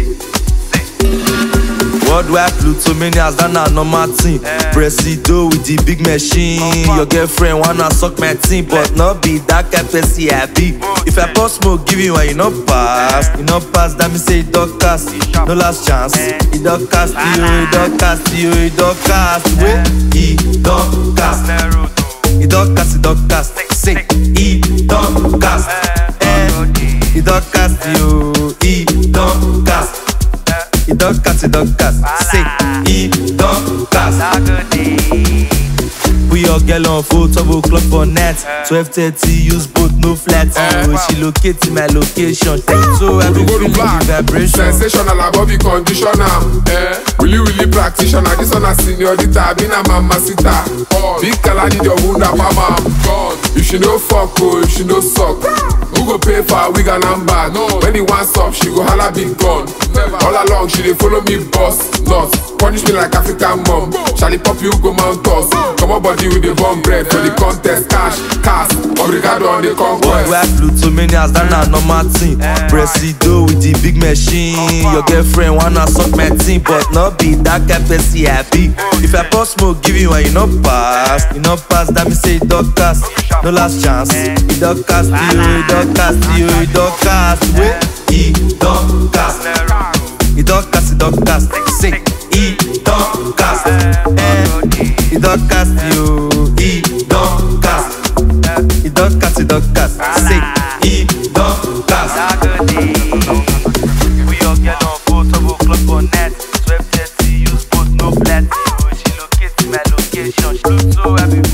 Worldwide Plutomanias, that na normal thing. Presido with the big machine. Your girlfriend wanna suck my team, but not be that kind person I be. If I pour smoke, give you and you no pass, that me say it don't cast. No last chance, it don't cast you, it don't cast you, it don't cast. Wait, it don't cast. It don't cast, it don't cast. Say, it don't cast. It don't cast you, it don't cast. It don't cast, it don't cast. Say, it don't cast. We all get on full 12 o'clock for net. 12:30, use both, no flat. She locate in my location. So I be feeling the vibration. Sensational above the conditioner. Really practitioner. This one a señorita, been a mamacita. Big color need your wound up, mama. If she no fuck, oh, if she no suck, who go pay for a wig and handbag? When he wants up, she go holla big gun. All along, she dey follow me boss, not punish me like African mom. Charlie pop you go mount us. Come on body with the bomb bread for the contest. Cash, obrigado on the conquest. Worldwide Plutomanias, that na normal thing. Presido with the big machine. Your girlfriend wanna suck my team, but not be that kind person I be. If I pour smoke, give you and you no pass, that me say it don't cast. No last chance, it don't cast you, it don't cast you, it don't cast. Wait, it don't cast. It don't cast, it don't cast. Say, it don't cast. It don't cast you, it don't cast. It don't cast, it don't cast. Say, it don't cast. We all get on full 12 o'clock for net. 12:30, use both, no flat. She locate my location. She looks so happy.